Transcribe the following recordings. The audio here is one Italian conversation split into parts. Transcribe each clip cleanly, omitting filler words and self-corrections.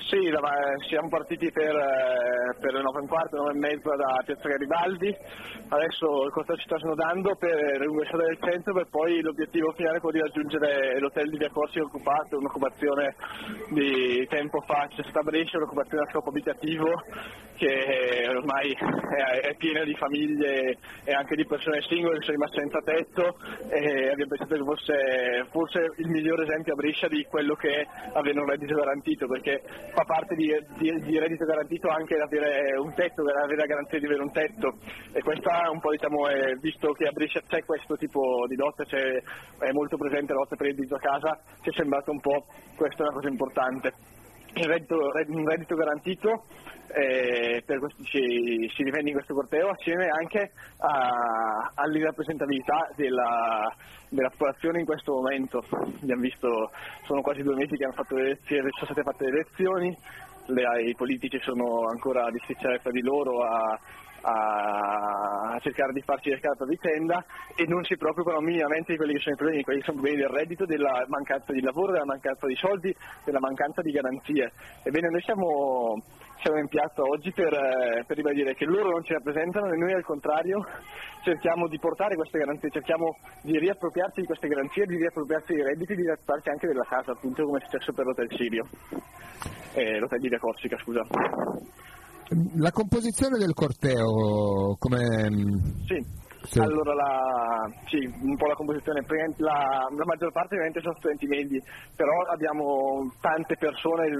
Sì, siamo partiti per le 9:15, 9:30 da Piazza Garibaldi, adesso il corteo ci sta snodando per l'Università del Centro, per poi l'obiettivo finale è quello di raggiungere l'hotel di Via Corsica occupato, un'occupazione di tempo fa c'è stata a Brescia, un'occupazione a scopo abitativo che ormai è piena di famiglie e anche di persone singole che sono rimaste senza tetto, e abbiamo pensato che fosse forse il miglior esempio a Brescia di quello che è avere un reddito garantito, perché fa parte di reddito garantito anche avere un tetto, avere la garanzia di avere un tetto, e questa un po' visto che a Brescia c'è questo tipo di lotta, è molto presente la lotta per il reddito a casa, ci è sembrato un po' questa una cosa importante. Un reddito garantito per questo si rivende in questo corteo, assieme anche all'irrappresentabilità della popolazione in questo momento. Abbiamo visto, sono quasi 2 mesi che sono state fatte le elezioni, i politici sono ancora a disticciare tra di loro, a cercare di farci le carte a vicenda, e non si preoccupano minimamente di quelli che sono i problemi, del reddito, della mancanza di lavoro, della mancanza di soldi, della mancanza di garanzie. Ebbene, noi siamo in piazza oggi per ribadire che loro non ci rappresentano, e noi al contrario cerchiamo di portare queste garanzie, cerchiamo di riappropriarci di queste garanzie, di riappropriarci dei redditi, di riappropriarci anche della casa, appunto come è successo per l'Hotel Sirio, l'Hotel di Via Corsica, scusa. La composizione del corteo, come... Sì. Allora, un po' la composizione, la maggior parte ovviamente sono studenti medi, però abbiamo tante persone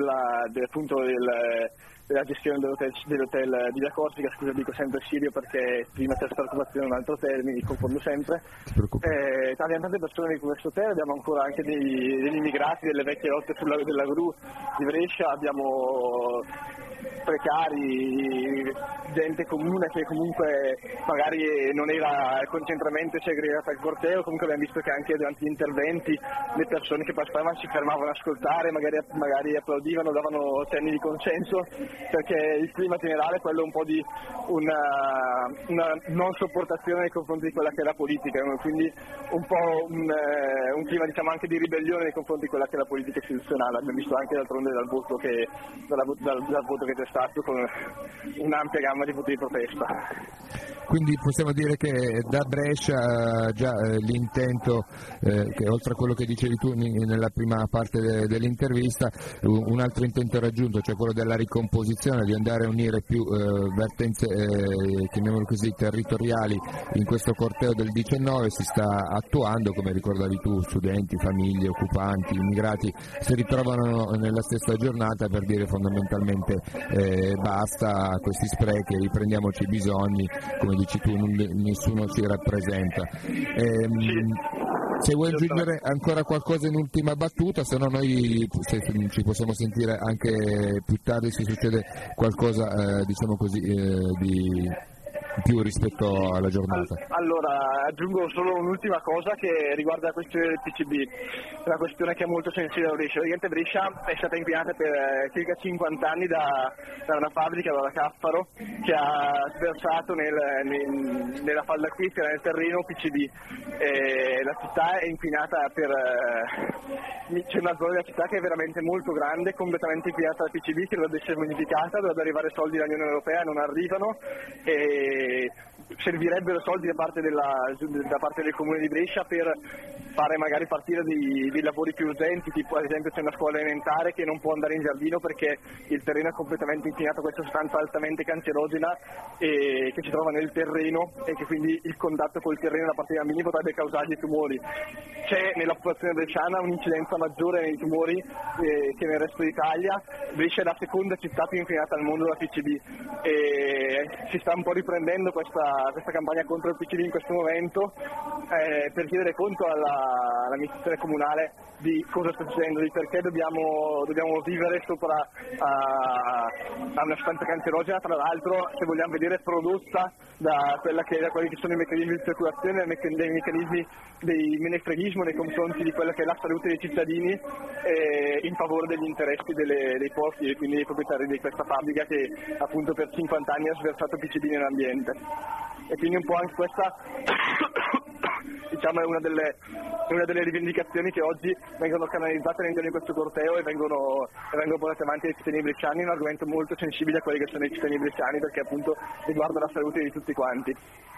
della gestione dell'hotel di Via Corsica, scusa dico sempre Sirio perché prima c'è stata occupazione un altro termine, mi confondo sempre. Abbiamo tante persone di questo hotel, abbiamo ancora anche degli immigrati delle vecchie lotte della GRU di Brescia, abbiamo precari, gente comune che comunque magari non era il concentramento segregato al corteo. Comunque abbiamo visto che anche durante gli interventi le persone che passavano si fermavano ad ascoltare, magari applaudivano, davano cenni di consenso, perché il clima generale è quello un po' di una non sopportazione nei confronti di quella che è la politica, quindi un po' un clima diciamo anche di ribellione nei confronti di quella che è la politica istituzionale. Abbiamo visto anche d'altronde dal voto che c'è stato, con un'ampia gamma di voti di protesta. Quindi possiamo dire che da Brescia già l'intento, che oltre a quello che dicevi tu nella prima parte dell'intervista, un altro intento raggiunto, cioè quello della ricomposizione, di andare a unire più vertenze, chiamiamolo così, territoriali in questo corteo del 19, si sta attuando, come ricordavi tu, studenti, famiglie, occupanti, immigrati si ritrovano nella stessa giornata per dire fondamentalmente basta a questi sprechi, riprendiamoci i bisogni, come dici tu, nessuno si rappresenta. Se vuoi aggiungere ancora qualcosa in ultima battuta, se no noi ci possiamo sentire anche più tardi se succede qualcosa diciamo così di più rispetto alla giornata. Allora, aggiungo solo un'ultima cosa che riguarda la questione del PCB, una questione che è molto sensibile a Brescia. Brescia è stata inquinata per circa 50 anni da una fabbrica, dalla Caffaro, che ha sversato nella falda acquifera, nel terreno, PCB. La città è inquinata c'è una zona della città che è veramente molto grande, completamente inquinata dal PCB, che dovrebbe essere bonificata, dovrebbe arrivare soldi dall'Unione Europea, non arrivano, e servirebbero soldi da parte del Comune di Brescia per fare magari partire dei lavori più urgenti, tipo ad esempio c'è una scuola elementare che non può andare in giardino perché il terreno è completamente inquinato, questa sostanza altamente cancerogena che si trova nel terreno e che quindi il contatto col terreno da parte dei bambini potrebbe causargli tumori. C'è nella popolazione bresciana un'incidenza maggiore nei tumori che nel resto d'Italia. Brescia è la seconda città più inquinata al mondo da PCB e si sta un po' riprendendo questa campagna contro il PCB in questo momento per chiedere conto all'amministrazione comunale di cosa sta succedendo, di perché dobbiamo vivere sopra a una sostanza cancerogena, tra l'altro, se vogliamo vedere, prodotta da quelli che sono i meccanismi di circolazione, dei meccanismi dei menefreghismo nei confronti di quella che è la salute dei cittadini in favore degli interessi dei posti e quindi dei proprietari di questa fabbrica che appunto per 50 anni ha sversato PCB nell'ambiente. E quindi un po' anche diciamo è una delle rivendicazioni che oggi vengono canalizzate all'interno di questo corteo e vengono portate avanti dai cittadini bresciani, un argomento molto sensibile a quelli che sono i cittadini bresciani, perché appunto riguarda la salute di tutti quanti.